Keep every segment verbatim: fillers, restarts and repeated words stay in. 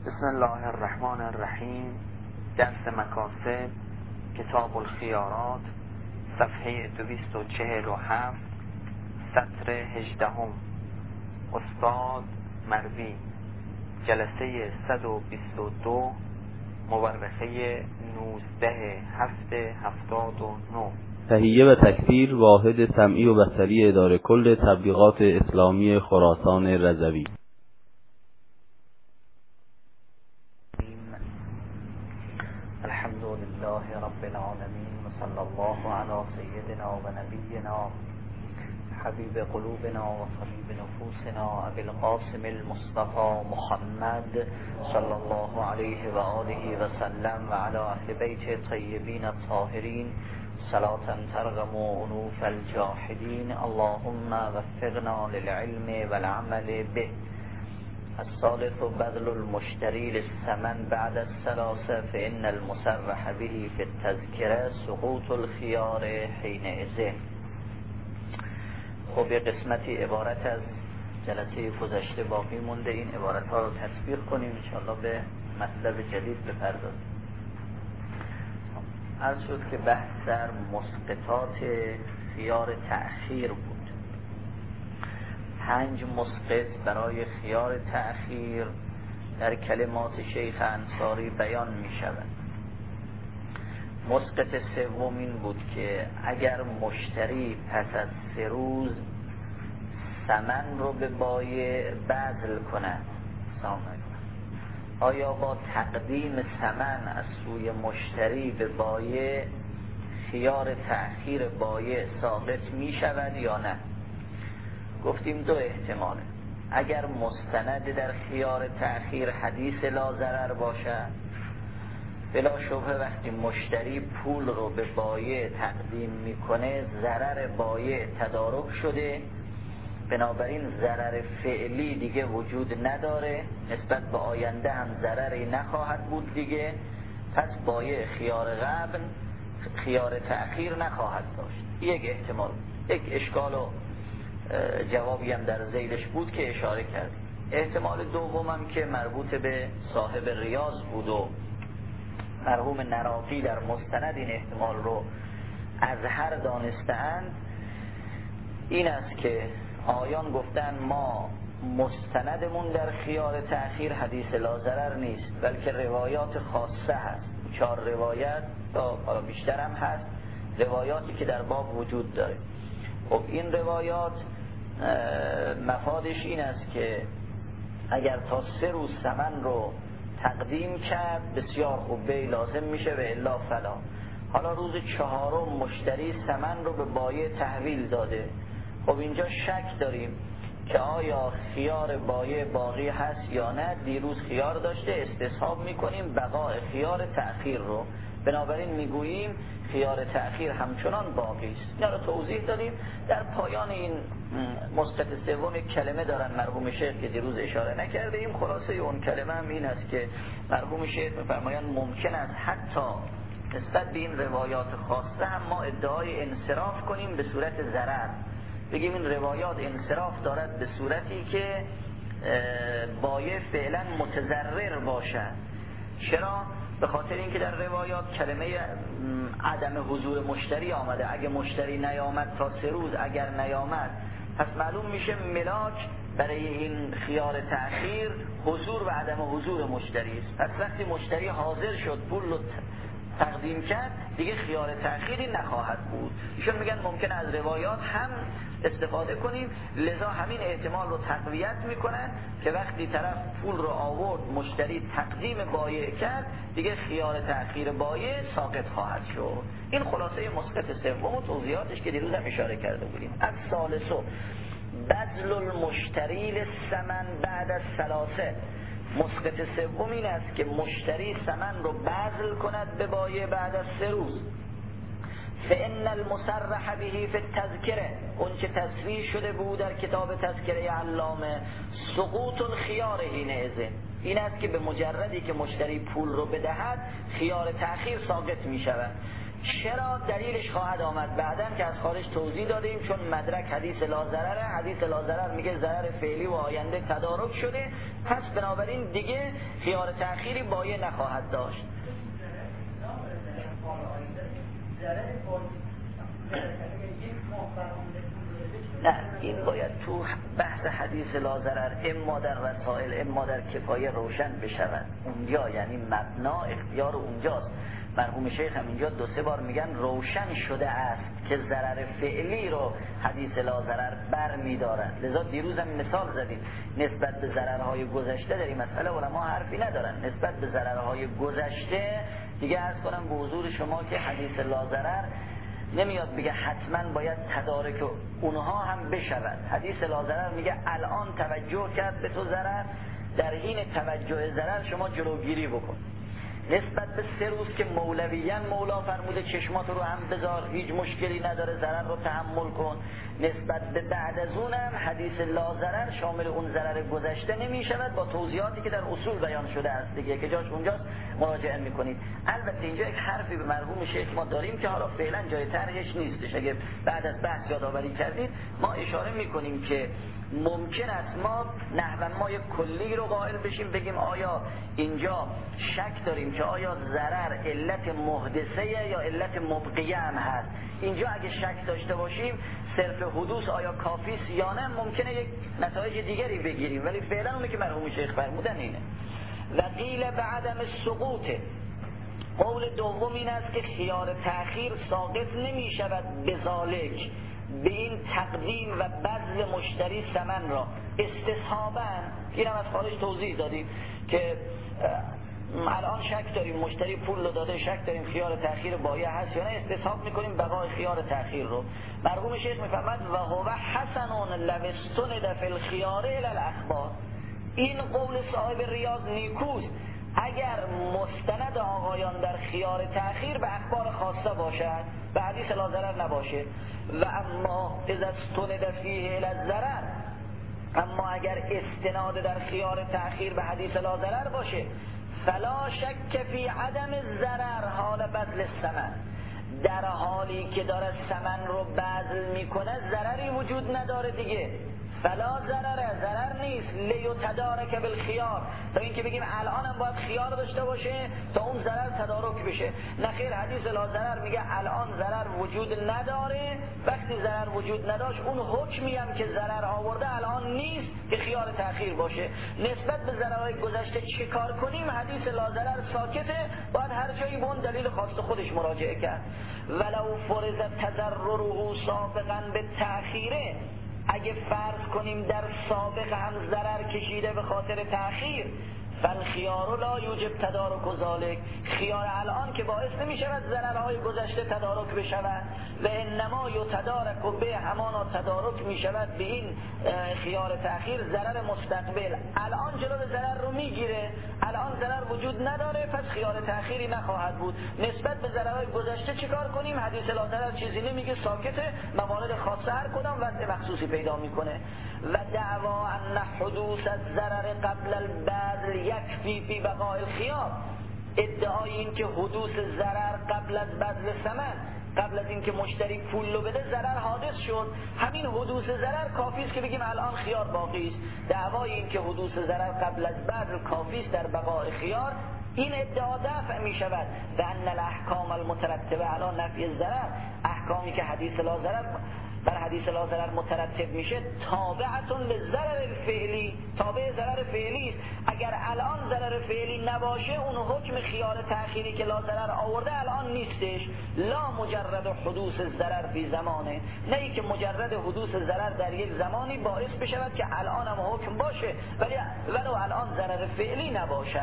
بسم الله الرحمن الرحیم. درس مکاسب، کتاب الخیارات، صفحه دویست و چهل و هفت، سطر هجدهم. استاد مروی، جلسه صد و بیست و دو، مورخه نوزده هفته هفتاد و نه. تهیه و تکثیر واحد سمعی و بصری اداره کل تبلیغات اسلامی خراسان رضوی. الحمد لله رب العالمين وصلى الله على سيدنا ونبينا حبيب قلوبنا وطبيب نفوسنا أبي القاسم المصطفى محمد صلى الله عليه وآله وسلم وعلى أهل بيته الطيبين الطاهرين صلاة ترغم أنوف الجاحدين. اللهم وفقنا للعلم والعمل به. الثالث بذل المشتري للثمن بعد الثلاثة فإن المصرح به في التذكرة سقوط الخيار حينئذ. خب یه قسمتی عبارت از جلسه گذشته باقی مونده، این عبارت ها رو تطبیق کنیم انشاءالله به مطلب جدید بپردازیم. عرض شد که بحث در مسقطات خیار تأخیر بود. پنج مسقط برای خیار تأخیر در کلمات شیخ انصاری بیان می شود. مسقط سوم این بود که اگر مشتری پس از سه روز ثمن رو به بایع بذل کند، آیا با تقدیم ثمن از سوی مشتری به بایع خیار تأخیر بایع ساقط می شود یا نه؟ گفتیم دو احتماله. اگر مستند در خیار تأخیر حدیث لا ضرر باشد، بلا شبهه وقتی مشتری پول رو به بایع تقدیم میکنه ضرر بایع تدارک شده، بنابراین ضرر فعلی دیگه وجود نداره، نسبت به آینده هم ضرری نخواهد بود دیگه، پس بایع خیار قبل خیار تأخیر نخواهد داشت. یک احتمال. یک اشکال و جوابی هم در ذیلش بود که اشاره کردیم. احتمال دومم که مربوط به صاحب ریاض بود و مرحوم نرافی در مستند این احتمال رو از هر دانستند، این است که آیان گفتن ما مستندمون در خیار تأخیر حدیث لا ضرر نیست، بلکه روایات خاصه هست. چهار روایت تا حالا بیشتر هم هست، روایاتی که در باب وجود داره. خب این روایات مفادش این است که اگر تا سه روز ثمن رو تقدیم کرد بسیار خوب، بی لازم میشه و الا فلا. حالا روز چهارم مشتری ثمن رو به بایع تحویل داده. خب اینجا شک داریم که آیا خیار بایع باقی هست یا نه. دیروز خیار داشته، استصحاب میکنیم بقاء خیار تأخیر رو، بنابراین میگوییم خیار تأخیر همچنان باقی است. اینا رو توضیح دادیم. در پایان این مسقط سوم کلمه دارن مرحوم شیخ که دیروز اشاره نکرده ایم. خلاصه اون کلمه هم این است که مرحوم شیخ میفرمایند ممکن است حتی نسبت به این روایات خاصه هم ما ادعای انصراف کنیم به صورت ضرر، بگیم این روایات انصراف دارد به صورتی که بایع فعلا متضرر باشد. چرا؟ به خاطر اینکه در روایات کلمه عدم حضور مشتری آمده. اگه مشتری نیامد تا سه روز، اگر نیامد، پس معلوم میشه ملاک برای این خیار تأخیر حضور و عدم حضور مشتری است. پس وقتی مشتری حاضر شد پول رو تقدیم کرد دیگه خیار تأخیری نخواهد بود. ایشون میگن ممکنه از روایات هم استفاده کنیم، لذا همین احتمال رو تقویت میکنن که وقتی طرف پول رو آورد مشتری تقدیم بایع کرد دیگه خیار تأخیر بایع ساقط خواهد شد. این خلاصه مسقط سوم و توضیحاتش که دیروز هم اشاره کرده بودیم. الثالث بذل المشتری للثمن بعد الثلاثه. مسقط سوم این است که مشتری ثمن رو بذل کند به بایع بعد از سه روز. فإن المصرح به فی التذکره، اون چه تصریح شده بود در کتاب تذکره علامه، سقوط الخیار حینئذ، این است که به مجردی که مشتری پول رو بدهد خیار تأخیر ساقط می شود. چرا؟ دلیلش خواهد آمد بعداً که از خارج توضیح دادیم، چون مدرک حدیث لا ضرر، حدیث لا ضرر میگه ضرر فعلی و آینده تدارک شده، پس بنابراین دیگه خیار تأخیری بایه نخواهد داشت. نه، این باید تو بحث حدیث لا ضرر اما در رسائل اما در کفایه روشن بشود. اونجا یعنی مبنا اختیار اونجاست. مرحوم شیخ هم اینجا دو سه بار میگن روشن شده است که ضرر فعلی رو حدیث لا ضرر بر می‌دارد. لذا دیروز هم مثال زدیم نسبت به ضررهای گذشته در این مسئله علما حرفی ندارن. نسبت به ضررهای گذشته دیگه عرض کنم به حضور شما که حدیث لا ضرر نمیاد بگه حتما باید تدارک اونها هم بشود. حدیث لا ضرر میگه الان توجه کرد به تو ضرر، در حین توجه ضرر شما جلوگیری بکن. نسبت به سه روز که مولویاً مولا فرموده چشمات رو هم بذار، هیچ مشکلی نداره، ضرر رو تحمل کن. نسبت به بعد از اونم حدیث لا ضرر شامل اون ضرر گذشته نمی شود با توضیحاتی که در اصول بیان شده است دیگه که جاش اونجاست مراجعه میکنید. البته اینجا یک حرفی به مرحوم شیخ ما داریم که حالا فعلا جای طرحش نیستش، اگه بعد از بحث یادآوری کردید ما اشاره میکنیم که ممکن است ما نحو مای کلی رو قائل بشیم، بگیم آیا اینجا شک داریم که آیا ضرر علت محدثه یا علت مبقیه هم هست. اینجا اگه شک داشته باشیم صرف حدوث آیا کافی است یا نه، ممکنه یک نتایج دیگری بگیریم، ولی فعلا اونه که مرحوم شیخ فرمودن اینه. و قیل بعدم السقوط، قول دوم این است که خیار تأخیر ساقط نمی شود بذالک، به این تقدیم و بذل مشتری ثمن را استصحاباً. این هم از خارج توضیح دادیم که الان شک داریم مشتری پول رو داده، شک داریم خیار تأخیر بایع هست یا نه، استصحاب میکنیم بقای خیار تأخیر رو. مرحوم شیخ میفرماد و هو حسن لو استند فی الخیار الی الاخبار، این قول صاحب ریاض نیکوست اگر مستند آقایان در خیار تأخیر به اخبار خاصه باشد، به حدیث لا ضرر نباشه. و اما اذا استند فیه الی الضرر، اما اگر استناد در خیار تأخیر به حدیث لا ضرر باشه، فلا شک فی عدم الضرر حال بذل الثمن، در حالی که داره ثمن رو بذل میکنه ضرری وجود نداره دیگه. فلا ضرر، ضرر نیست، لیتدارک بالخیار، تا اینکه بگیم الان هم باید خیار داشته باشه تا اون ضرر تدارک بشه. نخیر، حدیث لا ضرر میگه الان ضرر وجود نداره، وقتی ضرر وجود نداشت اون حکمی هم که ضرر آورده الان نیست که خیار تأخیر باشه. نسبت به ضررهای گذشته چه کار کنیم؟ حدیث لا ضرر ساکته، باید هر جایی به اون دلیل خاص خودش مراجعه کرد. ولو فرض تضرره سابقا به تأخیره، اگه فرض کنیم در سابق هم ضرر کشیده به خاطر تأخیر، فالخیار لا یوجب تدارک و ذالک، خیار الان که باعث نمی شود ضررهای گذشته تدارک بشود، و انما یتدارک و به همانا تدارک می شود به این خیار تأخیر ضرر مستقبل. الان جلو ضرر رو می گیره، الان ضرر وجود نداره، پس خیار تأخیری نخواهد بود. نسبت به ضررهای گذشته چیکار کنیم؟ حدیث لا ضرر چیزی نمیگه، ساکته، موارد خاصه هر کدام وضع مخصوصی پیدا میکنه. و دعوا ان حدوث الضرر قبل البذل یکفی فی بقاء الخیار، ادعای این که حدوث ضرر قبل از بذل ثمن، قبل از اینکه مشتری پول رو بده ضرر حادث شد، همین حدوث ضرر کافی است که بگیم الان خیار باقی است. دعوای این که حدوث ضرر قبل از بذل کافی است در بقاء خیار، این ادعا دفع می شود. و ان الاحکام المترتبه علی نفی الضرر، احکامی که حدیث لا ضرر بر حدیث لا ضرر مترتب میشه تابعتون للضرر الفعلی، تابع ضرر فعلی است. اگر الان ضرر فعلی نباشه اون حکم خیار تأخیری که لا ضرر آورده الان نیستش. لا مجرد حدوث الضرر فی زمانه، نه ای که مجرد حدوث ضرر در یک زمانی باعث بشود که الان هم حکم باشه ولی ولو الان ضرر فعلی نباشه.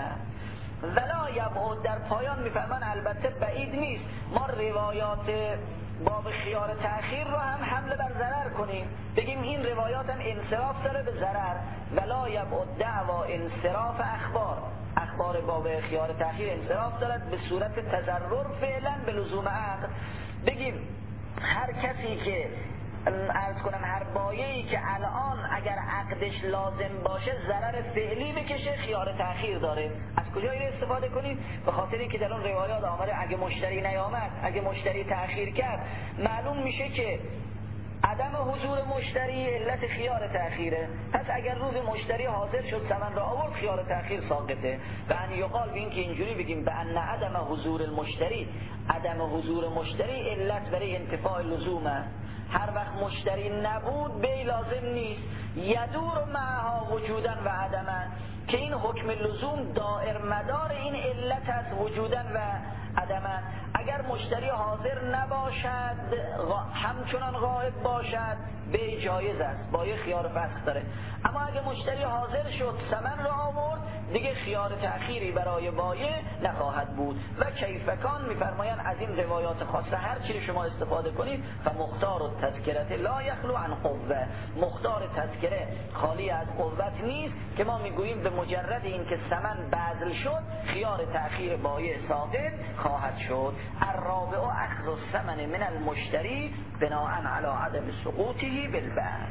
ولا یبعد، در پایان میفرمان البته بعید نیست ما روایات باب خیار تأخیر رو هم حمله بر ضرر کنیم، بگیم این روایات هم انصراف داره به ضرر. ولا یبعد دعوا انصراف اخبار، اخبار باب خیار تأخیر انصراف دارد به صورت تضرر فعلا به لزوم عقد. بگیم هر کسی که عرض کنم هر بایعی که الان اگر عقدش لازم باشه ضرر فعلی بکشه خیار تأخیر داره، از کجا اینو استفاده کنیم؟ به خاطر اینکه در اون روایات آمده اگه مشتری نیامد، اگه مشتری تأخیر کرد، معلوم میشه که عدم حضور مشتری علت خیار تأخیره. پس اگر روز مشتری حاضر شد ثمن را آورد، خیار تأخیر ساقطه. و ان یقال به این که اینجوری بگیم به ان عدم حضور المشتری، عدم حضور مشتری علت برای انتفاع لزومه. هر وقت مشتری نبود بی لازم نیست. یدور معها وجودن و عدمن، که این حکم لزوم دائر مدار این علت از وجودن و عدمن. اگر مشتری حاضر نباشد همچنان غائب باشد به جایز است، با یه خیار فسخ داره. اما اگه مشتری حاضر شد ثمن را آورد، دیگه خیار تأخیری برای بایع نخواهد بود. و کیفکان میفرمایند از این روایات خاصه هر چی شما استفاده کنید، فمختار التذکره لا یخلو عن قوه، مختار تذکره خالی از قوت نیست، که ما میگوییم به مجرد این که ثمن بذل شد خیار تأخیر بایع ساقط خواهد شد. الرابع اخذ الثمن من المشتری بناء علی عدم سقوطه بالبعض.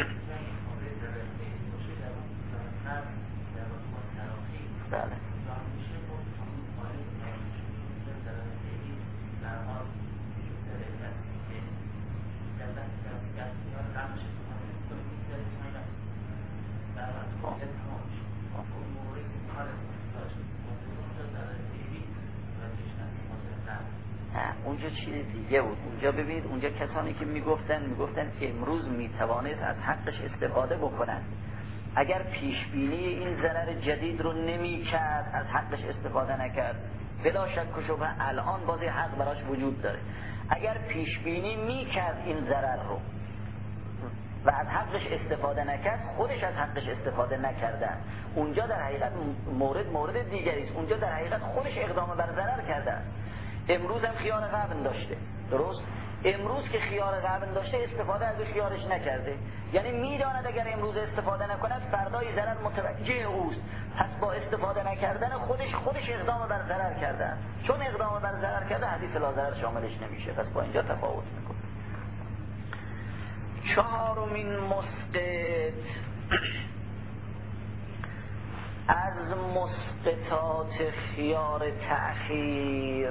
بله. اونجا چیز دیگه بود. اونجا ببینید، اونجا کسانی که میگفتن میگفتن امروز میتوانست از حقش استفاده بکنن. اگر پیش بینی این ضرر جدید رو نمیکرد، از حقش استفاده نکرد، بلا شک و شبهه الان بازی حق براش وجود داره. اگر پیش بینی میکرد این ضرر رو و از حقش استفاده نکرد، خودش از حقش استفاده نکردن. اونجا در حقیقت مورد مورد دیگری است. اونجا در حقیقت خودش اقدام بر ضرر کرده. امروز هم خیار قبن داشته، درست؟ امروز که خیار قبن داشته استفاده از خیارش نکرده، یعنی میداند اگر امروز استفاده نکند فردای ضرر متوجه اوست. پس با استفاده نکردن خودش خودش اقدام بر ضرر کرده. چون اقدام بر ضرر کرده حدیث لا ضرر شاملش نمیشه. پس با اینجا تفاوت میکنه. چهارمین مسقط از مسقطات خیار تأخیر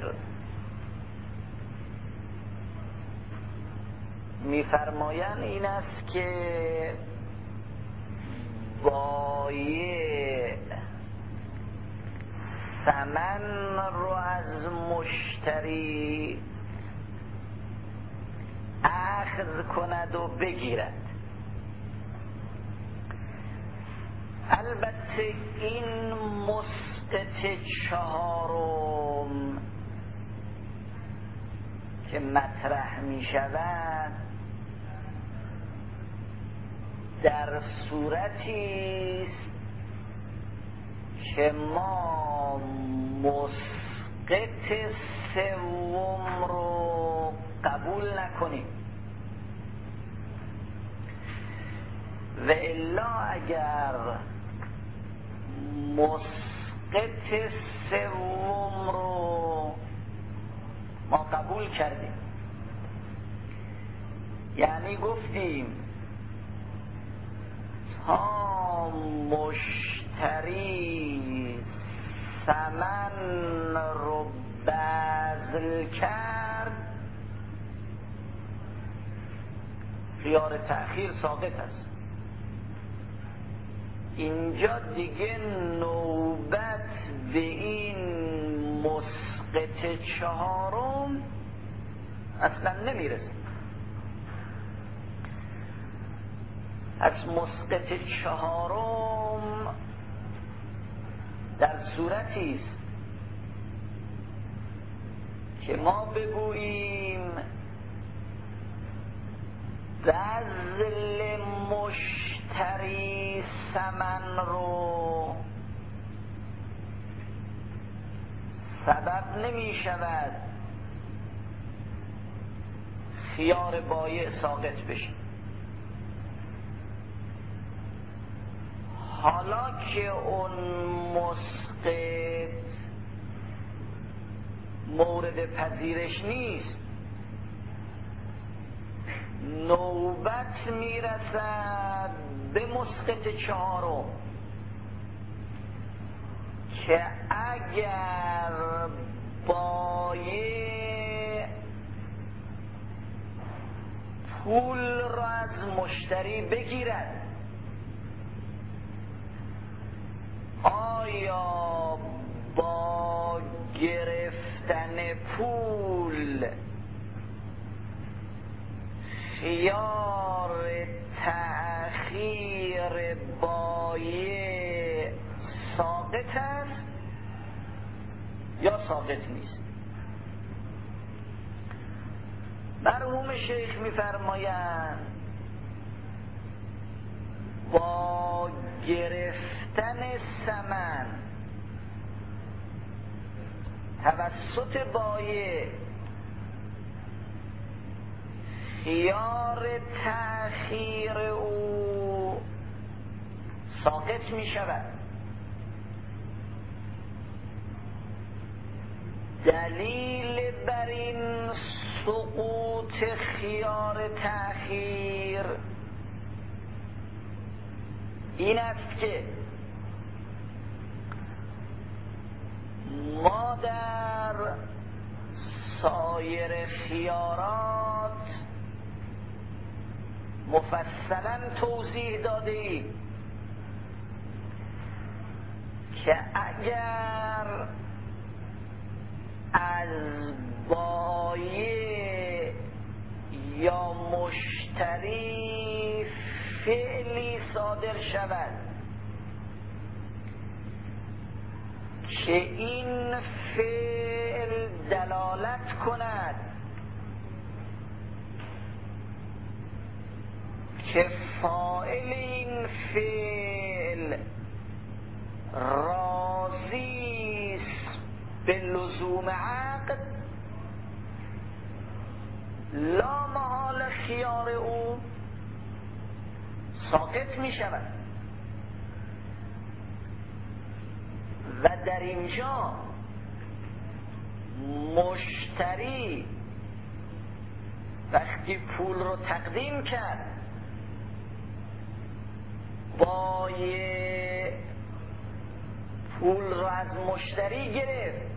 میفرمایند این است که بایع ثمن رو از مشتری اخذ کند و بگیرد. البته این مسقط چهارم که مطرح می شود در صورتی است که ما مسقط سوم رو قبول نکنیم، و الا اگر مسقط سوم رو ما قبول کردیم، یعنی گفتیم تا مشتری ثمن رو بذل کرد خیار تأخیر ساقط است. اینجا دیگه نوبت به این مسقط چهارم اصلا نمیرسه. از مسقط چهارم در صورتی است که ما بگوییم بذل مشتری ثمن رو سبب نمی شود خیار بایع ساقط بشه. حالا که اون مسقط مورد پذیرش نیست، نوبت میرسد به مسقط چهارم که اگر بایع پول را از مشتری بگیرد، آیا با گرفتن پول خیار تأخیر بایع ساقط است یا ساقط نیست؟ مرحوم شیخ می‌فرمایند با گرفتن ثمن توسط بایع خیار تأخیر او ساقط می شود. دلیل بر این سقوط خیار تأخیر این است که ما در سایر خیارات مفصلا توضیح داده ایم که اگر از بایع یا مشتری فعلی صادر شود که این فعل دلالت کند که فاعل این فعل راضی است به لزوم عقد، لا محال خیار او ساقط می شود. و در اینجا مشتری وقتی پول رو تقدیم کرد، بایع پول رو از مشتری گرفت،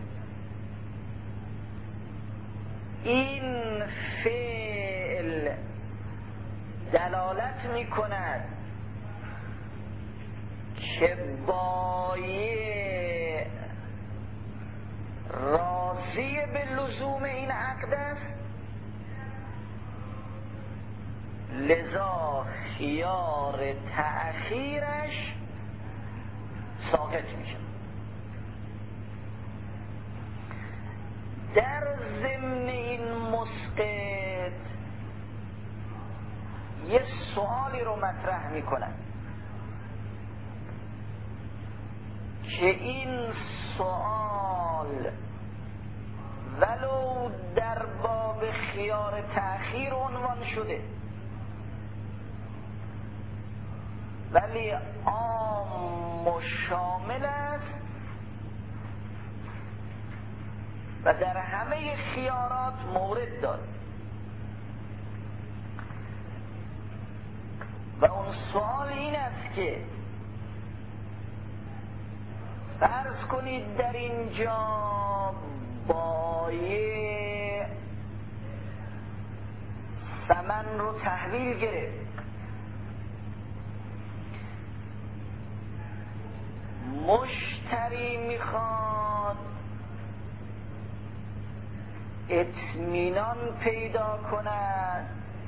این فعل دلالت می کند که بایع راضی به لزوم این عقد است، لذا خیار تأخیرش ساقط میشه. در ضمن این مسقط یه سوالی رو مطرح میکنن که این سوال ولو در باب خیار تأخیر عنوان شده ولی عام و شامل است و در همه خیارات مورد دارد. و اون سوال این است که فرض کنید در اینجا بایع ثمن رو تحویل گرفت، مشتری میخواد اطمینان پیدا کند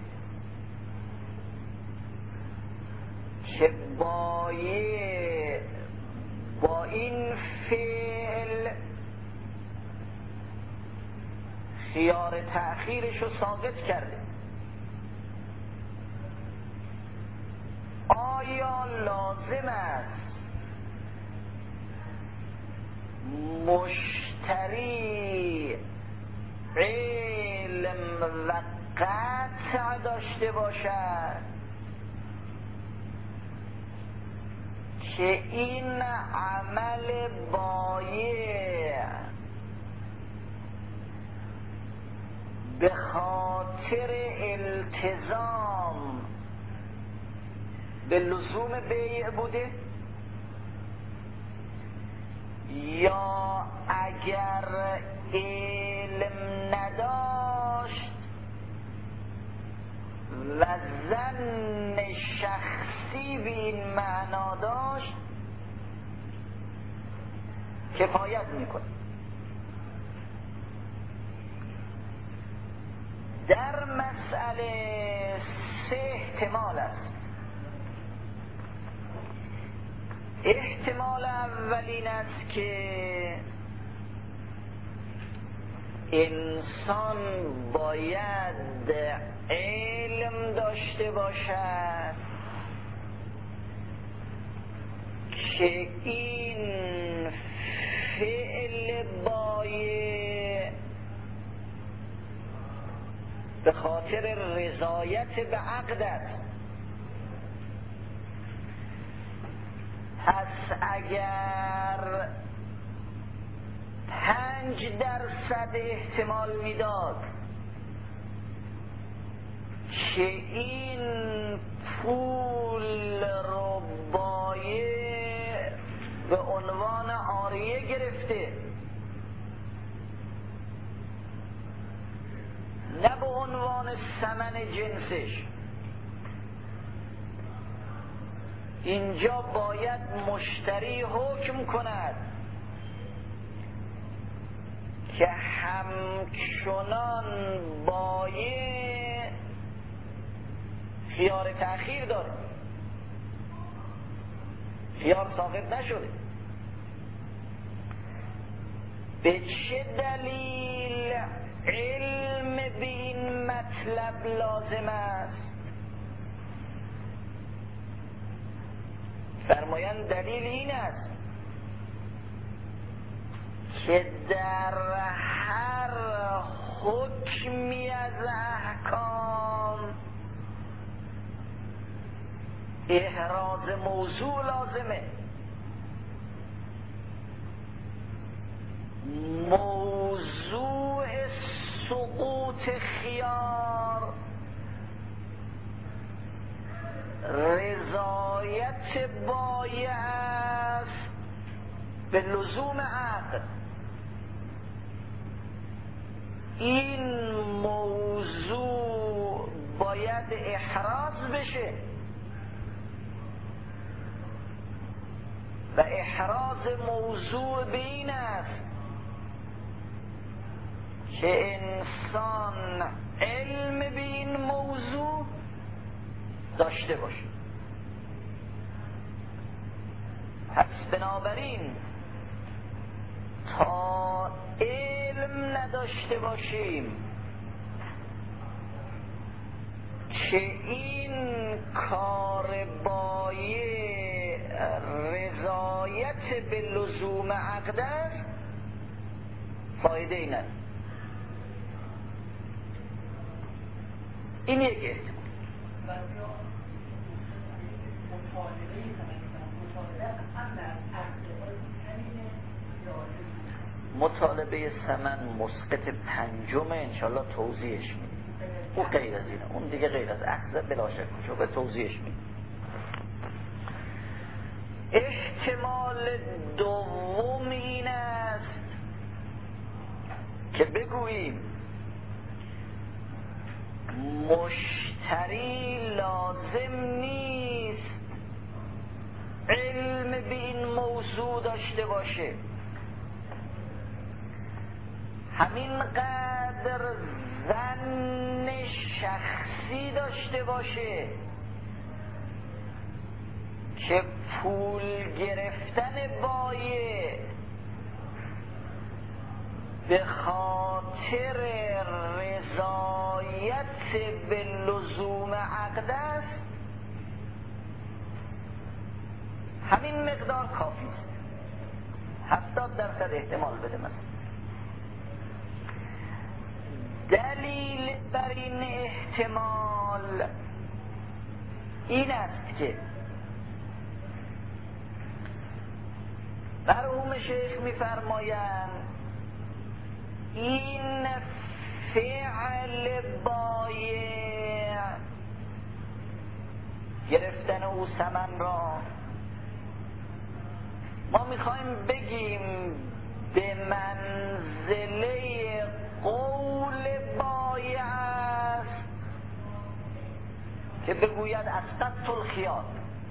که بایع با این فعل خیار تأخیرش رو ساقط کرده. آیا لازم است مشتری علم و قطع داشته باشد که این عمل بایع به خاطر التزام به لزوم بیع بوده یا اگر علم نداشت و ظن شخصی به این معنا داشت کفایت میکنه. در مسئله سه احتمال است. احتمال اول این است که انسان باید علم داشته باشد که این فعل بایع به خاطر رضایت به عقد است. پس اگر پنج درصد احتمال میداد که این پول رو بایع به عنوان عاریه گرفته، نه به عنوان ثمن جنسش، اینجا باید مشتری حکم کند که همچنان بایع خیار تأخیر داره، خیار ساقط نشده. به چه دلیل علم به این مطلب لازم است؟ فرمایند دلیل این است که در هر حکمی از احکام احراز موضوع لازمه. موضوع سقوط خیار رضایت بایع است به لزوم عقد. این موضوع باید احراز بشه و احراز موضوع به این است که انسان علم به این موضوع داشته باشه. پس بنابراین تا علم نداشته باشیم که این کار بایع رضایت به لزوم عقد است، فایده ای نداره. این یک احتمال. مطالبه ثمن مسقط پنجم انشالله توضیحش میدیم. او غیر از اینه، اون دیگه غیر از اخذ بلا شک شو به توضیحش میدیم. احتمال دوم این است که بگوییم مشتری لازم نیست علم به این موضوع داشته باشه، همین قدر ظن شخصی داشته باشه که پول گرفتن بایع به خاطر رضایت به لزوم عقد است، همین مقدار کافی است. هفتاد درصد احتمال بده مثلا. دلیل بر این احتمال این است که مرحوم شیخ می‌فرمایند این فعل بایع گرفتن او ثمن را ما میخوایم بگیم که بگوید اسقطت الخیار.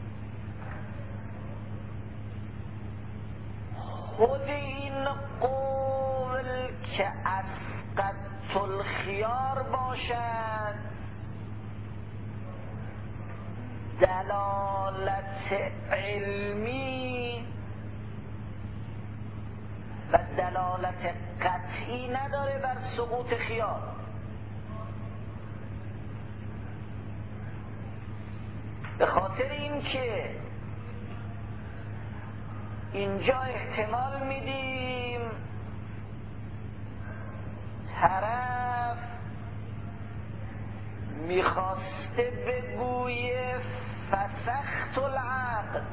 خود این قول که اسقطت الخیار باشد دلالت علمی و دلالت قطعی نداره بر سقوط خیار. به خاطر این که اینجا احتمال میدیم طرف میخواسته بگویه فسخت العقد،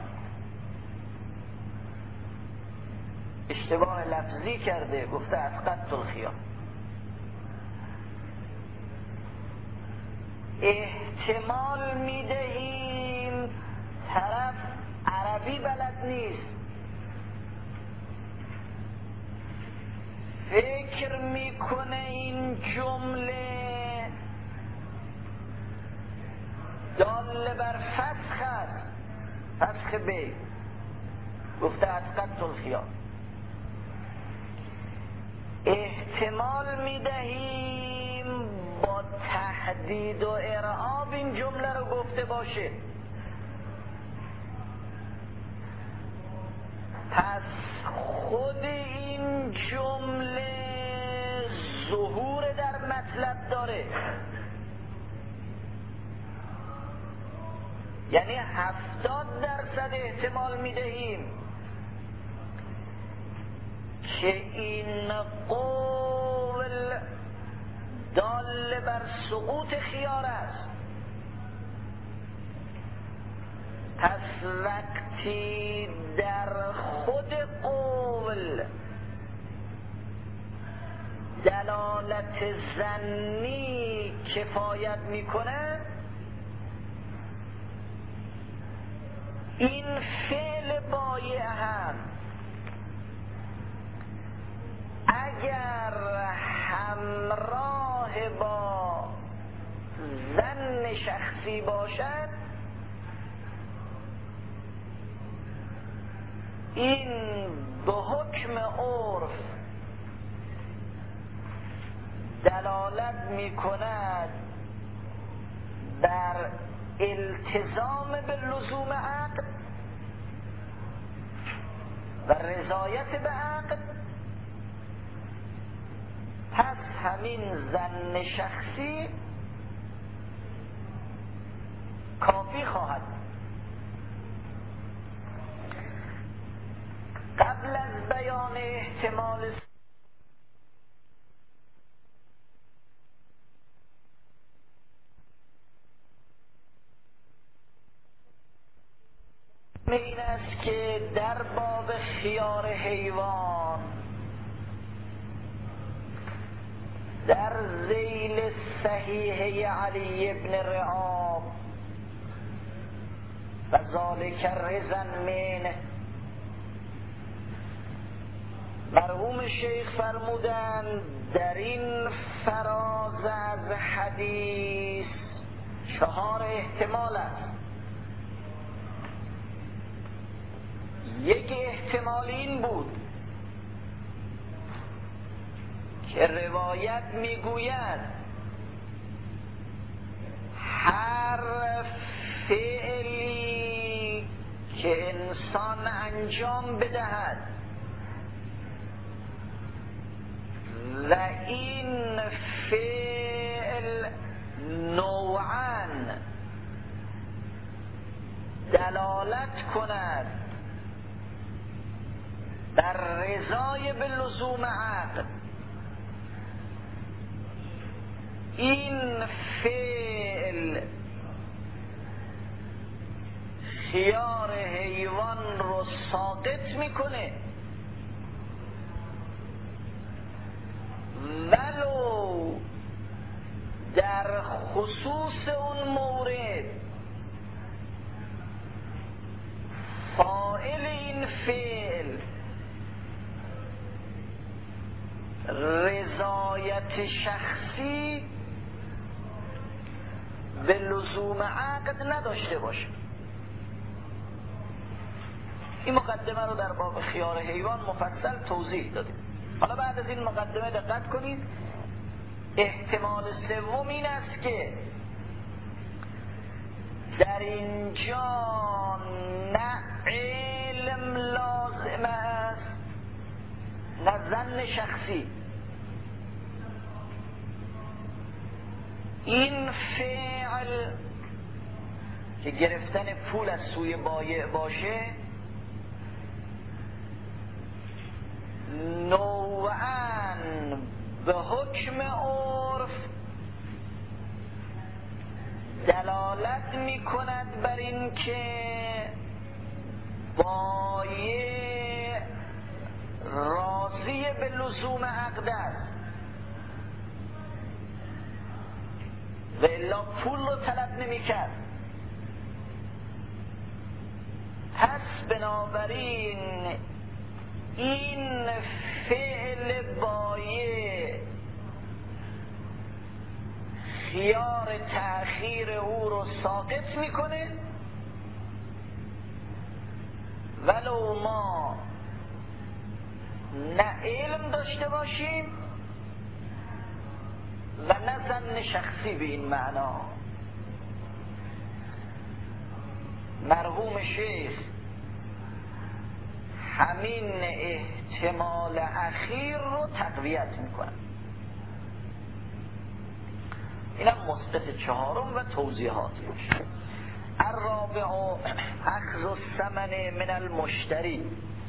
اشتباه لفظی کرده، گفته اسقطت الخیار. احتمال میدهیم طرف عربی بلد نیست، فکر میکنه این جمله دال بر فسخ است، فسخ بی، گفته اسقطت الخیار. احتمال میدهیم با تهدید و ارعاب این جمله رو گفته باشه. پس خود این جمله ظهور در مطلب داره، یعنی هفتاد درصد احتمال میدهیم که این قول دال بر سقوط خیار است. پس وقتی در خود قول دلالت ظنی کفایت میکنه، این فعل بایع هم اگر همراه با ظن شخصی باشد، این به حکم عرف دلالت می کند بر التزام به لزوم عقد و رضایت به عقد. پس همین ظن شخصی کافی خواهد. قبل از بیان احتمال این است که در باب خیار حیوان در ذیل صحیح علی ابن رعاب و ذالک رزن من، مرحوم شیخ فرمودند در این فراز از حدیث چهار احتمال است. یک احتمال این بود که روایت میگوید هر فعلی که انسان انجام بدهد و این فعل نوعاً دلالت کند بر رضای به لزوم عقد، این فعل خیار حیوان رو ساقط میکنه، ولو در خصوص اون مورد فاعل این فعل رضایت شخصی به لزوم عقد نداشته باشه. این مقدمه رو در باب خیار حیوان مفصل توضیح دادیم. حالا بعد از این مقدمه دقت کنید. احتمال سوم این است که در اینجا نه علم لازم است نه ظن شخصی. این فعل که گرفتن پول از سوی بایع باشه نوعاً به حکم عرف دلالت می کند بر این که بایع راضی به لزوم عقد است و الا پول رو طلب نمی کرد. پس بنابراین این فعل بایع خیار تأخیر او رو ساقط میکنه ولو ما نه علم داشته باشیم و نه ظن شخصی به این معنا. مرحوم شیخ همین احتمال اخیر رو تقویت میکنه. اینم مسقط چهارم و توضیحاتش. الرابع اخذ الثمن من المشتری.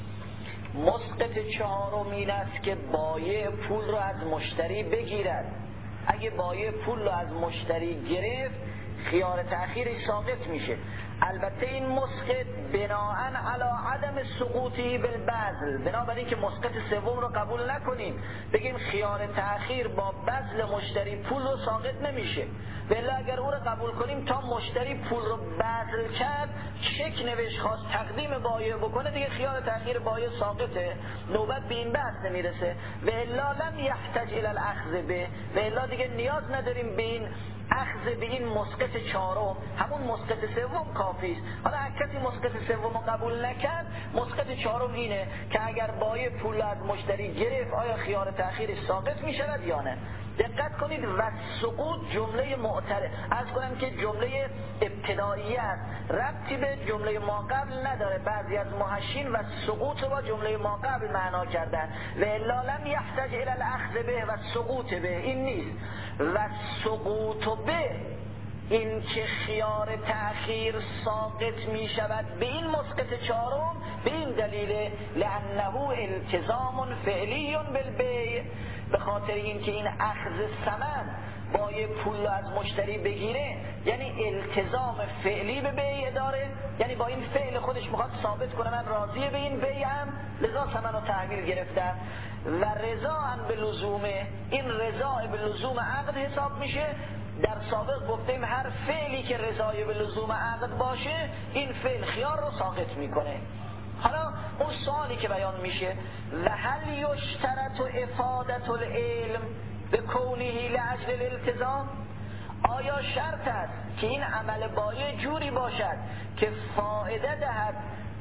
مسقط چهارم این است که بایع پول رو از مشتری بگیرد. اگه بایع پول رو از مشتری گرفت خیار تأخیرش ساقط میشه. البته این مسقط بناءً علی عدم سقوطی بالبذل، بنابراین که مسقط سوم رو قبول نکنیم بگیم خیار تأخیر با بذل مشتری پول رو ساقط نمیشه. ولی اگر او رو قبول کنیم تا مشتری پول رو بذل کرد چک نوشت خواست تقدیم بایع بکنه دیگه خیار تأخیر بایع ساقطه، نوبت به این بحث نمیرسه. و الا لم یحتاج الی الاخذ به، و الا دیگه نیاز نداریم به این اخذ به این مسقط چهارم، همون مسقط سوم کافی است. حالا اگه کسی مسقط سوم رو قبول نکرد مسقط چهارم اینه که اگر بایع پول از مشتری گرفت آیا خیار تأخیرش ساقط می شود یا نه. دقت کنید و سقوط جمله معترض از کنم که جمله ابتدایی است، ربطی به جمله ما قبل نداره. بعضی از محشین و سقوط با جمله ما قبل معنا کردن و الا لم یحتاج الی الاخذ به و سقوط به، این نیست. و سقوط به این که خیار تأخیر ساقط می شود به این مسقط چهارم به این دلیل لانه التزام فعلی بالبیع، به خاطر این که این اخذ ثمن بایع پول از مشتری بگیره یعنی التزام فعلی به بیع داره، یعنی با این فعل خودش میخواد ثابت کنه من راضیه به این بیعم لذا ثمن رو تحویل گرفتم. و رضا ان به لزومه، این رضا به لزوم عقد حساب میشه. در سابق گفتیم هر فعلی که رضای به لزوم عقد باشه این فعل خیار رو ساقط میکنه. حالا اون سوالی که بیان میشه و هل یشترط افادت العلم به کونه لاجل الالتزام، آیا شرط است که این عمل بایع جوری باشد که فایده دهد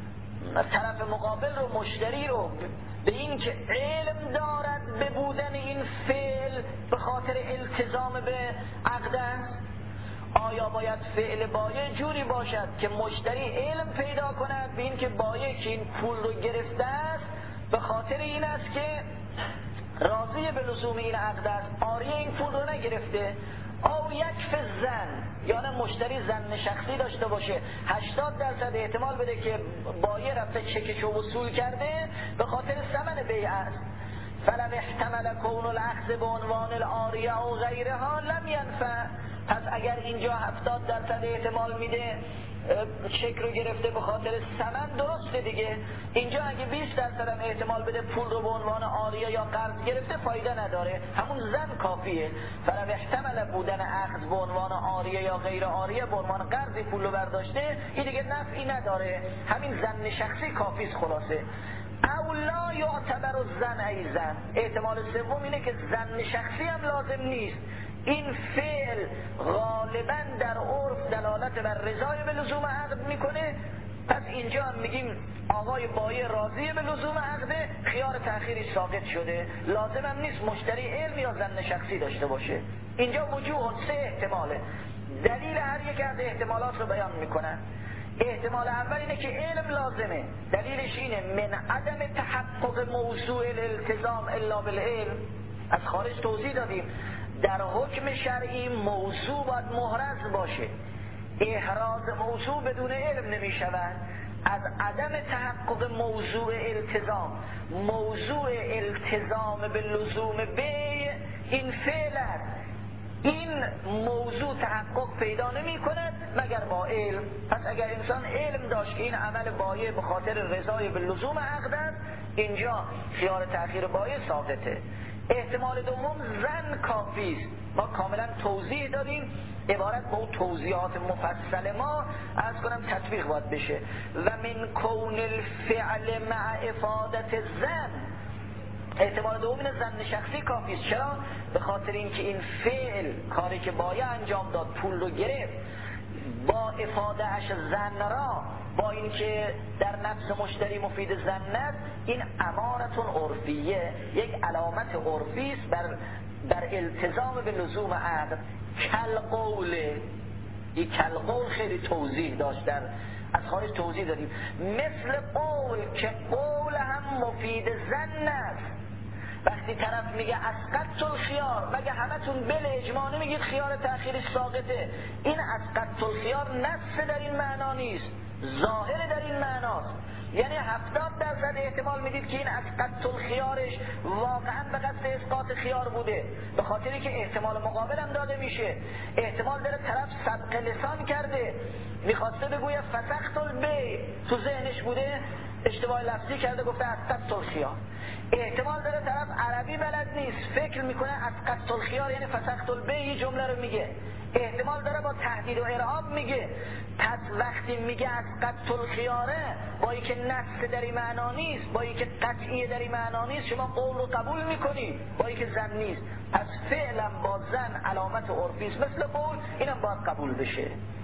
طرف مقابل رو مشتری رو به این که علم دارد به بودن این فعل به خاطر التزام به عقد است؟ آیا باید فعل بایع جوری باشد که مشتری علم پیدا کند به این که بایع که این پول رو گرفته است به خاطر این است که راضی به لزوم این عقد است، آری این پول رو نگرفته؟ او یک فزن، یعنی مشتری ظن شخصی داشته باشه هشتاد درصد احتمال بده که بایع رفته چکشو وصول کرده به خاطر ثمن بیع است. فلو احتمل کون الاخذ به عنوان العاریه و غیرها لم ینفع. پس اگر اینجا هفتاد درصد احتمال میده چک رو گرفته به خاطر ثمن درسته دیگه، اینجا اگه بیست درصد هم احتمال بده پول رو به عنوان عاریه یا قرض گرفته فایده نداره، همون زن کافیه. فلو احتمل بودن اخذ به عنوان عاریه یا غیر عاریه به عنوان قرض پول رو برداشته این دیگه نفعی نداره، همین زن شخصی کافیست. خلاصه او لا یعتبر الظن ای زن، احتمال سوم اینه که زن شخصی هم لازم نیست، این فعل غالبا در عرف دلالت بر رضای به لزوم عقد میکنه، پس اینجا هم میگیم آقای بایع راضی به لزوم عقده، خیار تأخیری ساقط شده، لازم هم نیست مشتری علم یا ظن شخصی داشته باشه. اینجا وجوه سه احتماله، دلیل هر یک از احتمالات رو بیان میکنن. احتمال اول اینه که علم لازمه، دلیلش اینه من عدم تحقق موضوع الالتزام الا بالعلم. از خارج توضیح دادیم در حکم شرعی موضوع باید محرز باشه، احراز موضوع بدون علم نمی شود. از عدم تحقق موضوع التزام، موضوع التزام به لزوم بیع این فعل است، این موضوع تحقق پیدا نمی کند مگر با علم. پس اگر انسان علم داشت که این عمل بایع به خاطر رضای به لزوم عقد است، اینجا خیار تأخیر بایع ثابته. احتمال دوم زن کافی است، ما کاملا توضیح دادیم، عبارت با اون توضیحات مفصل ما از کنم تطبیق باید بشه. و من کون الفعل مع افادت زن، احتمال دوم اینه زن شخصی کافی است. چرا؟ به خاطر اینکه این فعل کاری که بایع انجام داد، پول رو گرفت، با افاده اش زن را، با اینکه در نفس مشتری مفید زن است، این امارتون عرفیه، یک علامت عرفی است بر در التزام به لزوم عقد. کل قوله، این کل قول خیلی توضیح داشت، در از خارج توضیح دادیم. مثل قول که قول هم مفید زن است. وقتی طرف میگه اسقط الخیار، مگه همتون بل اجماع نمیگید خیار تأخیری ساقطه؟ این اسقط الخیار نص در این معنا نیست، ظاهر در این معناست. یعنی هفتاد درصد احتمال میدید که این اسقط الخیارش واقعا به قصد اسقاط خیار بوده، به خاطری که احتمال مقابل هم داده میشه. احتمال داره طرف صدق لسان کرده، میخواسته بگویه فسخت البیع، تو ذهنش بوده اشتباه لفظی کرده گفته اسقط الخیار. احتمال داره طرف عربی بلد نیست، فکر میکنه اسقط الخیار یعنی فسخت البیع جمله رو میگه. احتمال داره با تهدید و ارعاب میگه. پس وقتی میگه اسقط الخیاره، با اینکه نص در این معنا نیست، با اینکه قطعی در این معنا نیست، شما قول رو قبول میکنی، با اینکه زن نیست. پس فعلا با زن علامت عرفی است مثل قول، اینم باید قبول بشه.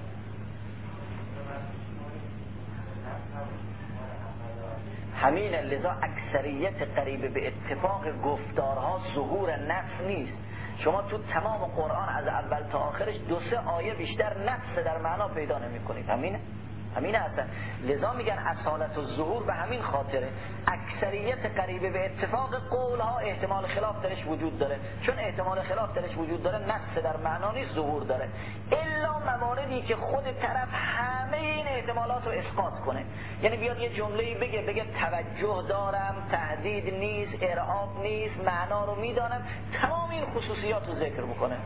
همین لذا اکثریت قریب به اتفاق گفتارها ظهور نص نیست. شما تو تمام قرآن از اول تا آخرش دو سه آیه بیشتر نص در معنا پیدا نمی کنید. همینه همینه اصلا. لذا میگن اصالت و ظهور به همین خاطره. اکثریت قریب به اتفاق قولها احتمال خلاف درش وجود داره، چون احتمال خلاف درش وجود داره نص در معنا نیست، ظهور داره. الا مواردی که خود طرف همه این احتمالات رو اسقاط کنه، یعنی بیاد یه جمله‌ای بگه بگه توجه دارم، تهدید نیست، ارعاب نیست، معنا رو میدانم، تمام این خصوصیات رو ذکر بکنه.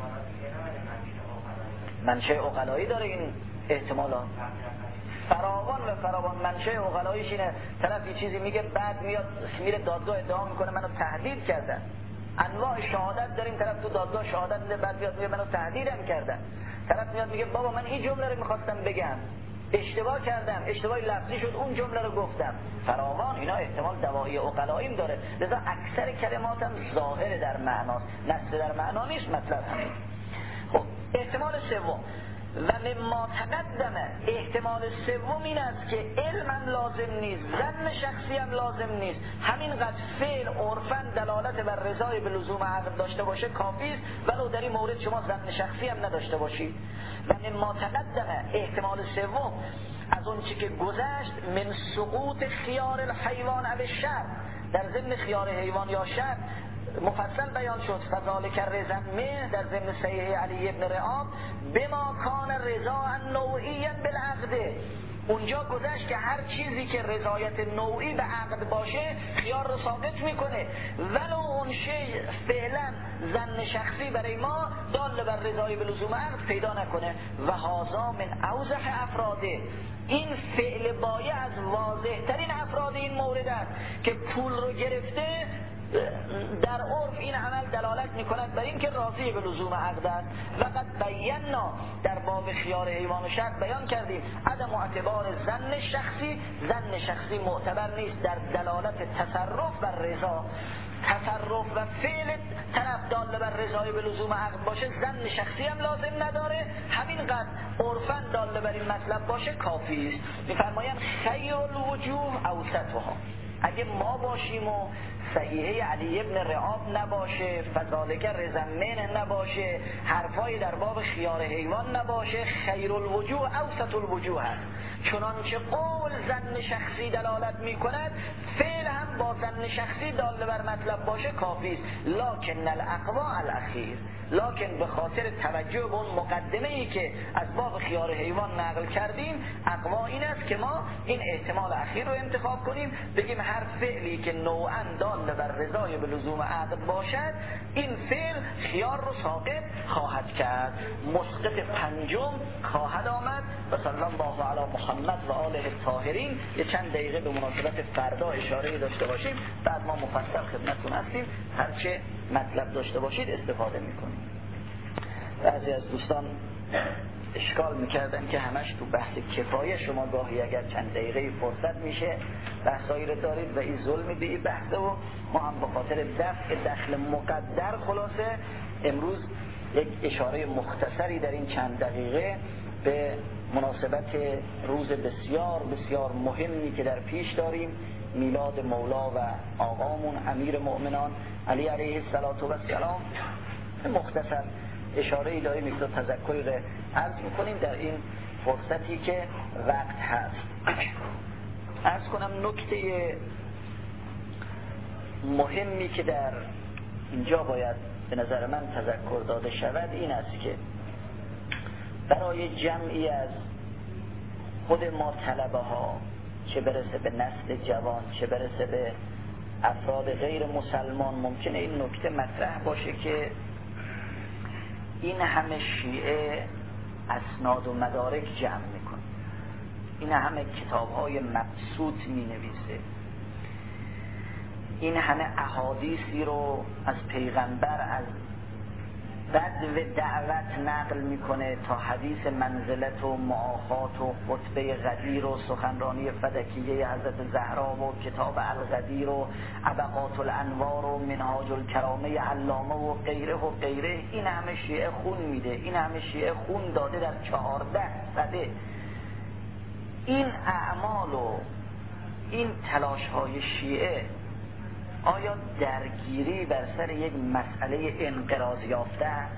منشأ عقلایی داره این احتمالات، فراوان و فراوان. منشأ عقلاییش اینه طرف یه چیزی میگه، بعد میاد میره دادگاه ادعا میکنه منو تهدید کردن. انواع شهادت داریم، طرف تو دادگاه شهادت میده، بعد میاد میگه منو تهدیدم کردن. طرف میاد میگه بابا من این جمله رو میخواستم بگم، اشتباه کردم، اشتباه لفظی شد، اون جمله رو گفتم. فراوان اینا احتمال دوایی عقلاییم داره. لذا اکثر کلمات هم ظاهر در معناست، نص در معنا نیست. مطلب همین. خب احتمال سوم و مما تقدمه، احتمال سوم این است که علم هم لازم نیست، ظن شخصی هم لازم نیست، همینقدر فعل عرفاً دلالت بر رضای به لزوم عقد داشته باشه کافی است، ولو در این مورد شما ظن شخصی هم نداشته باشید. و مما تقدمه، احتمال سوم از اون چی که گذشت، من سقوط خیار الحیوان او الشر، در ضمن خیار حیوان یا شر مفصل بیان شد. فذالک الرزمه در ضمن صحیح علی ابن رعاب بما کان رضا نوعیا بالعقد، اونجا گذشت که هر چیزی که رضایت نوعی به عقد باشه خیار رو ثابت میکنه، ولو اون شی فعلا ظن شخصی برای ما دال بر رضای به لزوم عقد پیدا نکنه. و هذا من اوضح افراده، این فعل بایع از واضح ترین افراد این مورد است که پول رو گرفته، در عرف این عمل دلالت میکند بر این که راضی به لزوم عقد است. و قد بینا در باب خیار حیوان و شرط بیان کردیم عدم اعتبار ظن شخصی، ظن شخصی معتبر نیست در دلالت تصرف بر رضا. تصرف و فعل طرف دال بر رضای به لزوم عقد باشه ظن شخصی هم لازم نداره، همینقدر عرفاً دال بر این مطلب باشه کافی است. میفرمایند خیر الوجوه اوسطها، اگه ما باشیم و صحیحه علی ابن رعاب نباشه، فذالک رزمن نباشه، حرفای در باب خیار حیوان نباشه، خیر الوجوه اوسط الوجوه هست. چنانچه قول ظن شخصی دلالت می کند، فعل هم با ظن شخصی دال بر مطلب باشه کافی است. لکن الاقوا الاخیر، لکن به خاطر توجه به اون مقدمه ای که از باب خیار حیوان نقل کردیم، اقوا این است که ما این احتمال اخیر رو انتخاب کنیم، بگیم هر فعلی که نوعاً دال بر رضای به لزوم عقد باشد، این فعل خیار رو ساقط خواهد کرد، مسقط پنجم خواهد آمد. و صلی الله علی محمد و آله الطاهرین. یه چند دقیقه به مناسبت فردا اشاره داشته باشیم، بعد ما مفصل خدمتتون هستیم، هرچه مطلب داشته باشید استفاده میکنیم. بعضی از دوستان اشکال میکردن که همش تو بحث کفایه، شما گاهی اگر چند دقیقه فرصت میشه بحثایی رو دارید و این ظلمی به این بحثه، و ما هم به خاطر دفع دخل مقدر خلاصه امروز یک اشاره مختصری در این چند دقیقه به مناسبت روز بسیار بسیار مهمی که در پیش داریم، میلاد مولا و آقامون امیر مؤمنان علی علیه السلام، مختصر اشاره‌ای داریم، یک دو تذکری رو عرض می‌کنیم در این فرصتی که وقت هست. عرض کنم نکته مهمی که در اینجا باید به نظر من تذکر داده شود این است که برای جمعی از خود ما طلبه ها، چه برسه به نسل جوان، چه برسه به افراد غیر مسلمان، ممکنه این نکته مطرح باشه که این همه شیعه اسناد و مدارک جمع میکنه، این همه کتاب‌های مبسوط مینویسه، این همه احادیثی رو از پیغمبر از بدو دعوت نقل میکنه تا حدیث منزلت و معاخات و خطبه غدیر و سخنرانی فدکیه حضرت زهرا و کتاب الغدیر و ابقات الانوار و منهاج الکرامه علامه و غیره و غیره. این همه شیعه خون میده، این همه شیعه خون داده در چهارده سده. این اعمال و این تلاش های شیعه آیا درگیری بر سر یک مسئله انقراض یافته است؟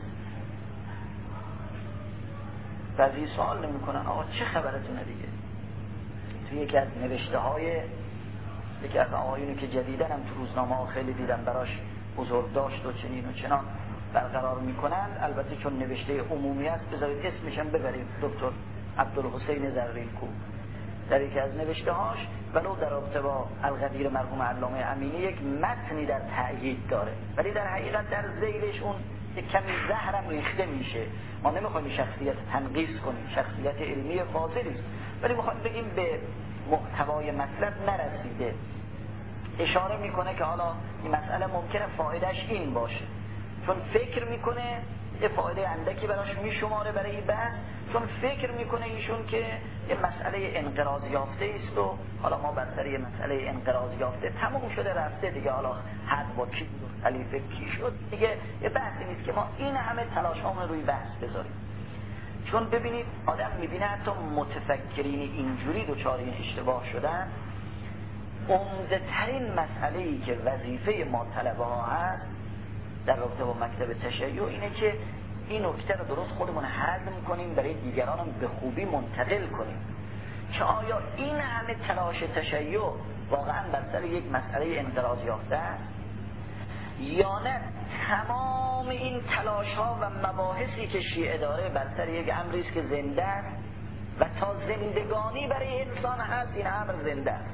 بعضی سوال نمی‌کنن آقا چه خبرتونه دیگه؟ توی یکی از نوشته های یکی از آقایونی که جدیداً هم تو روزنامه ها خیلی دیدم براش بزرگ داشت و چنین و چنان برقرار میکنند، البته چون نوشته عمومی است بذارید اسمشم ببرید، دکتر عبدالحسین زرینکو در یکی از نوشته هاش ولو در رابطه با الغدیر مرحوم علامه امینی یک متنی در تأیید داره، ولی در حقیقت در ذیلش اون یک کمی زهرم ریخته میشه. ما نمیخوایم شخصیت تنقیص کنیم، شخصیت علمی فاضلی است، ولی میخوایم بگیم به محتوای مطلب نرسیده. اشاره میکنه که حالا این مسئله ممکنه فایدهش این باشه، چون فکر میکنه یه فایده اندکی براش میشماره برای این بحث، چون فکر میکنه ایشون که یه مسئله انقراض یافته است و حالا ما بر سر یه مسئله انقراض یافته تموم شده رفته دیگه، حالا حد با کی خلیفه کی شد دیگه، یه بحثی نیست که ما این همه تلاشامون روی بحث بذاریم. چون ببینید آدم میبینه حتی متفکرین اینجوری دوچار این اشتباه شدن. عمده ترین مسئله‌ای که وظیفه ما طلبه ها هست در رابطه با مکتب تشیع اینه که این نکته رو درست خودمون هضم کنیم، برای دیگران هم به خوبی منتقل کنیم که آیا این همه تلاش تشیع واقعا بر سر یک مسئله انقراض یافته است یا نه تمام این تلاش ها و مباحثی که شیعه داره بر سر یک امری است که زنده است و تا زندگانی برای انسان هست این امر زنده است.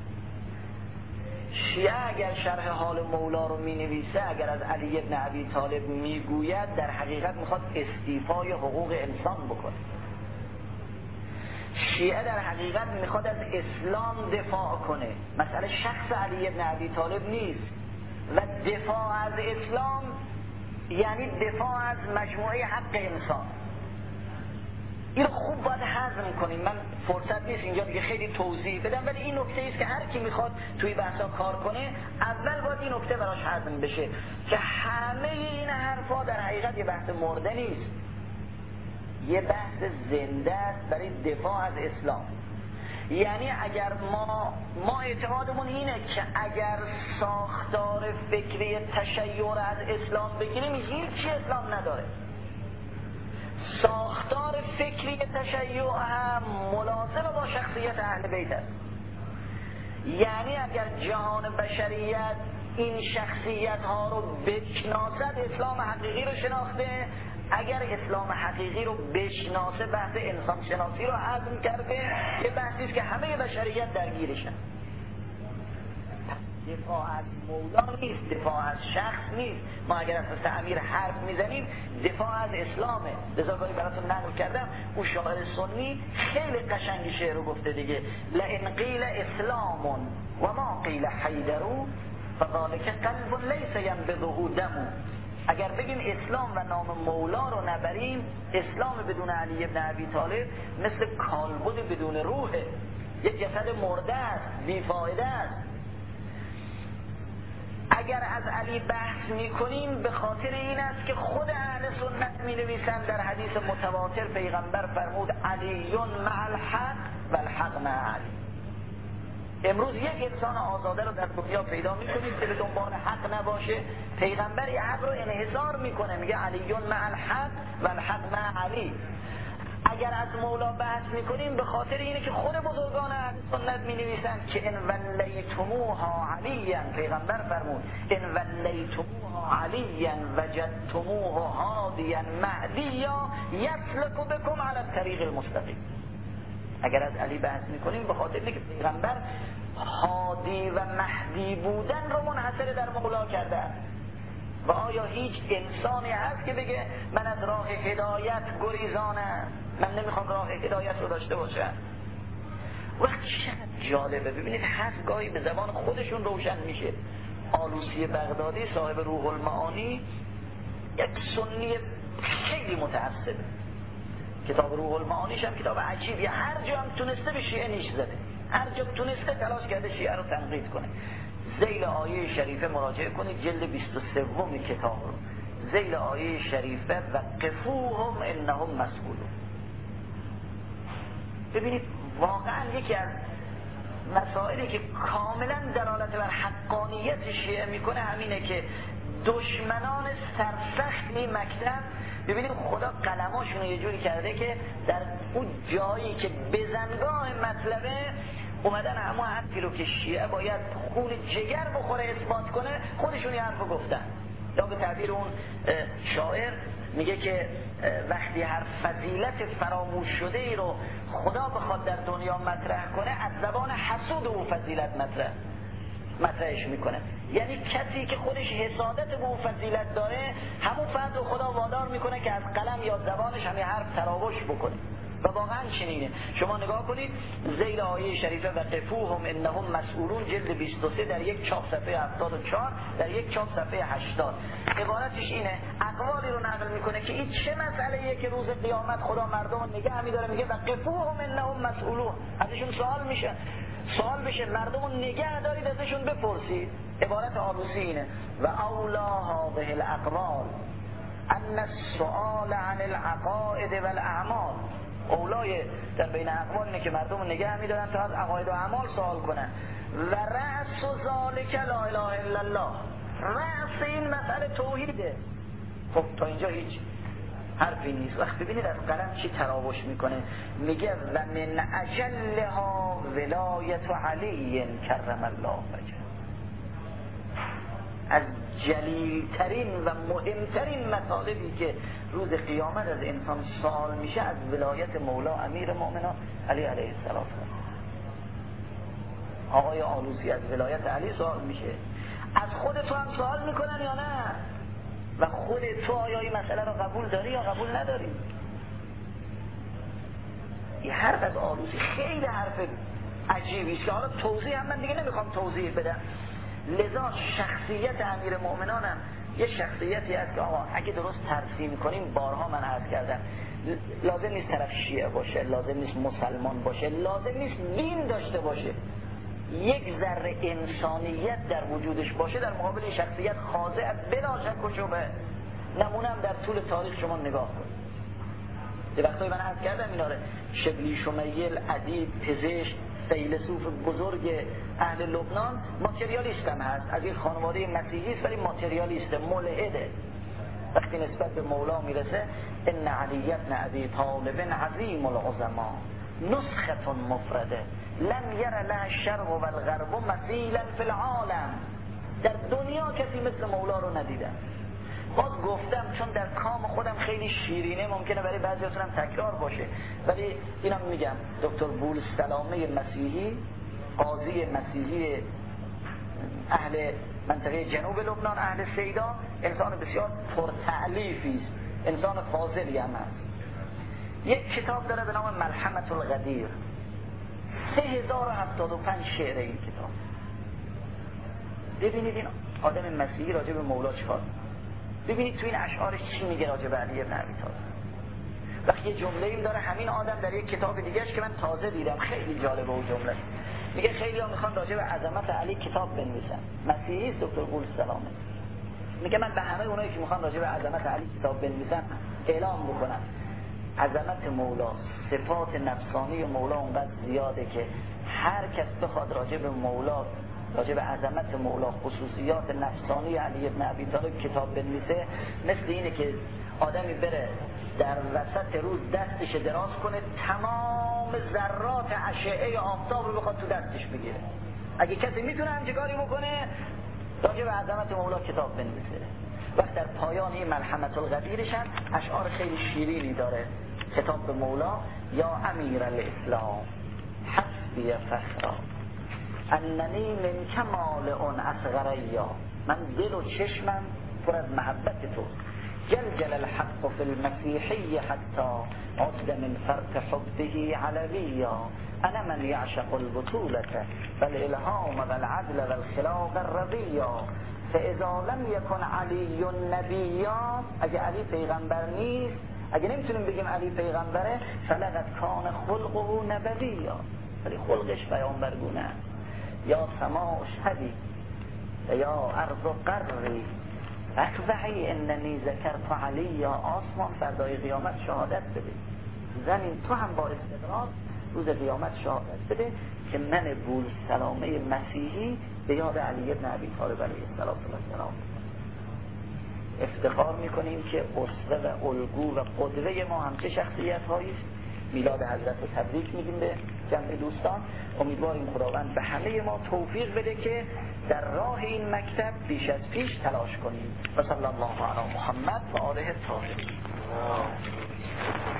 شیعه اگر شرح حال مولا رو می نویسه، اگر از علی ابن ابی طالب می گوید، در حقیقت میخواد استیفای حقوق انسان بکنه. شیعه در حقیقت میخواد از اسلام دفاع کنه، مسئله شخص علی ابن ابی طالب نیست و دفاع از اسلام یعنی دفاع از مجموعه حق انسان. این رو خوب باید هضم کنیم. من فرصت نیست اینجا دیگه خیلی توضیح بدم، ولی این نکته است که هر کی میخواد توی بحثا کار کنه اول باید این نکته براش هضم بشه که همه این حرفا در حقیقت یه بحث مرده نیست، یه بحث زنده است برای دفاع از اسلام. یعنی اگر ما ما اعتقادمون اینه که اگر ساختار فکری تشیع از اسلام بگیریم هیچی اسلام نداره. ساختار فکری تشیع هم ملازم با شخصیت اهل بیت است. یعنی اگر جهان بشریت این شخصیت ها رو بشناسد اسلام حقیقی رو شناخته، اگر اسلام حقیقی رو بشناسه بحث انسان شناسی رو هضم کرده، یه بحثی است که همه بشریت درگیرشن. دفاع از مولا نیست، دفاع از شخص نیست. ما اگر از تعمیر حرف میزنیم دفاع از اسلامه. لذا گاهی براتون نقل کردم اون شاعر سنی خیلی قشنگ شعر رو گفته دیگه، لئن قیل اسلام و ما قیل حیدرو فذلک قلب لیس ینبضه دم. اگر بگیم اسلام و نام مولا رو نبریم، اسلام بدون علی ابن ابی طالب مثل کالبد بدون روحه، یک جسد مرده است، بیفایده است. اگر از علی بحث میکنیم به خاطر این است که خود اهل سنت می نویسند در حدیث متواتر پیغمبر فرمود علی مع الحق و الحق مع علی. امروز یک انسان آزاده رو در دنیا پیدا میکنید که به دنبال حق نباشه، پیغمبر یه حق رو انحصار میکنه، میگه علی مع الحق و الحق مع علی. اگر از مولا بحث میکنیم به خاطر اینه که خود بزرگان اهل سنت می نویسند که ان ولیتموها علیا، پیغمبر فرمود ان ولیتموها علیا وجدتموه هادیا مهدیا یسلک بكم علی الطریق المستقیم. اگر از علی بحث میکنیم به خاطر اینه که پیغمبر هادی و مهدی بودن رو منحصر در مولا کرده است. و آیا هیچ انسانی هست که بگه من از راه هدایت گریزانم، من نمیخوام راه هدایت رو داشته باشم؟ وقت چقدر جالبه، ببینید هست گاهی به زبان خودشون روشن میشه. آلوسی بغدادی صاحب روح المعانی یک سنی خیلی متعصبه، کتاب روح المعانیش هم کتاب عجیبی، هر جا هم تونسته به شیعه نیش زده، هر جا تونسته تلاش کرده شیعه رو تنقید کنه. ذیل آیه شریفه مراجعه کنید، جلد بیست و سه کتاب رو، ذیل آیه شریفه وقفوهم انهم مسئولون. ببینید واقعا یکی از مسائلی که کاملا دلالت بر حقانیت شیعه میکنه همینه که دشمنان سرسخت این مکتب، ببینید خدا قلماشون یه جوری کرده که در اون جایی که بزنگاه مطلبه اومدن همه حرفی رو که شیعه باید خون جگر بخوره اثبات کنه خودشون یه حرف رو گفتن. یا به تعبیر اون شاعر میگه که وقتی هر فضیلت فراموش شده ای رو خدا بخواد در دنیا مطرح کنه از زبان حسود او فضیلت مطرح مطرحش میکنه. یعنی کسی که خودش حسادت به اون فضیلت داره همون فضل رو خدا وادار میکنه که از قلم یا زبانش همین حرف تراوش بکنه. و واقعا چنینه. شما نگاه کنید ذیل آیه شریفه وقفوهم انهم مسئولون جلد بیست و سه در یک چاپ صفحه هفتاد و چهار، در یک چاپ صفحه هشتاد عبارتش اینه، اقوالی رو نقل میکنه که این چه مسئله‌ایه که روز قیامت خدا مردم نگه میداره، میگه وقفوهم انهم مسئولون، ازشون سوال میشه سوال بشه مردم رو نگه دارید ازشون بپرسید. عبارت آلوسی اینه و اولاها به الاقوال ان السؤال عن العقائد والاعمال. اولای در بین اقوال اینه که مردم رو نگه میدارن تا از عقاید و اعمال سوال کنن. و رأس و ذالک لا اله الا الله، رأس این مسئله توحیده. خب تا اینجا هیچ حرفی نیست. وقت ببینید از قلم چی تراوش میکنه، میگه و من اجلها ولایت علی کرم الله وجهه. از جلیلترین و مهمترین مطالبی که روز قیامت از انسان سوال میشه از ولایت مولا امیر مؤمنان علی علیه السلام. آقای آلوسی از ولایت علی سوال میشه. از خود تو هم سوال میکنن یا نه؟ و خود تو آیا این مسئله رو قبول داری یا قبول نداری؟ این حرف از آلوسی خیلی حرف عجیبی است که حالا توضیح هم من دیگه نمیخوام توضیح بدم. لذا شخصیت امیر مؤمنان هم یه شخصیتی است که آقا اگه درست ترسیم کنیم، بارها من عرض کردم لازم نیست طرف شیعه باشه، لازم نیست مسلمان باشه، لازم نیست دین داشته باشه، یک ذره انسانیت در وجودش باشه در مقابل شخصیت خاضع بلا شک و شبهه. نمونم در طول تاریخ شما نگاه کنید. یه وقتایی من عرض کردم اینا رو، شبلی، شمیل، ادیب، پزشک، فیلسوف بزرگ اهل لبنان ماتریالیست هم هست، از این خانواده مسیحی است ولی ماتریالیسته، ملحده. وقتی نسبت به مولا میرسه ان علی بن ابی طالب عظیم العظما نسخه مفرده لم یر له الشرق و الغرب مثیلا فی العالم. در دنیا کسی مثل مولا رو ندیدم. باز گفتم چون در کام خودم خیلی شیرینه، ممکنه برای بعضیاتون هم تکرار باشه، ولی اینم میگم دکتر بولسلامه مسیحی، قاضی مسیحی اهل منطقه جنوب لبنان، اهل سیدا، انسان بسیار پرتعلیفی است، انسان فاضلی هم هست. یک کتاب داره به نام ملحمة الغدیر، سه هزار و هفتاد و پنج شعر این کتاب. ببینید این آدم مسیحی راجع به مولا چیکار، ببینید تو این اشعارش چی میگه راجع به علی بن ابی طالب. وقتی یه جمله این داره همین آدم در یک کتاب دیگهش که من تازه دیدم خیلی جالبه اون جمله، میگه خیلی ها میخوان راجع به عظمت علی کتاب بنویسن. مسیحی است دکتر بولسلامه، میگه من به همه اونایی که میخوان راجع به عظمت علی کتاب بنویسن اعلام بکنم عظمت مولا، صفات نفسانی مولا اونقدر زیاده که هر کس بخواد راجع به مولا، راجع به عظمت مولا، خصوصیات نفسانی علی بن ابی طالب کتاب بنویسه، مثل اینه که آدمی بره در وسط روز دستش دراز کنه تمام ذرات اشعه آفتاب رو بخواد تو دستش بگیره. اگه کسی میتونه همچین کاری بکنه راجع به عظمت مولا کتاب بنویسه. وقت در پایان این ملحمة الغدیرش هم اشعار خیلی شیرینی داره، خطاب به مولا: یا امیر الاسلام حسبی فخرا اننی من کمال اون اصغریا، من دل و چشمم پر از محبت تو. جلجل الحق فی المسیحی حتی عد من فرق حبه علویا، انا من یعشق البطولة والالهام والعدل والخلاق الرضیا، فاذا لم یکن علی نبیا، اگه علی پیغمبر نیست، اگه نمیتونیم بگیم علی پیغمبره، فلقد کان خلقه نبویا، ولی خلقش پیامبرگونه. یا سماع اشهدی یا ارض قری اکبحی اننی ذکرت علی، یا آسمان فردای قیامت شهادت بده، زمین تو هم با استقرار روز قیامت شهادت بده که من بولسلامه مسیحی به یاد علی بن ابی طالب علیه السلام افتخار میکنیم که اسوه و الگو و قدوه ما همچه شخصیت هایی است. میلاد حضرت رو تبریک میگیم به جمع دوستان. امیدواریم خداوند به همه ما توفیق بده که در راه این مکتب بیش از پیش تلاش کنیم. و صلی الله علی محمد و آله الطاهرین.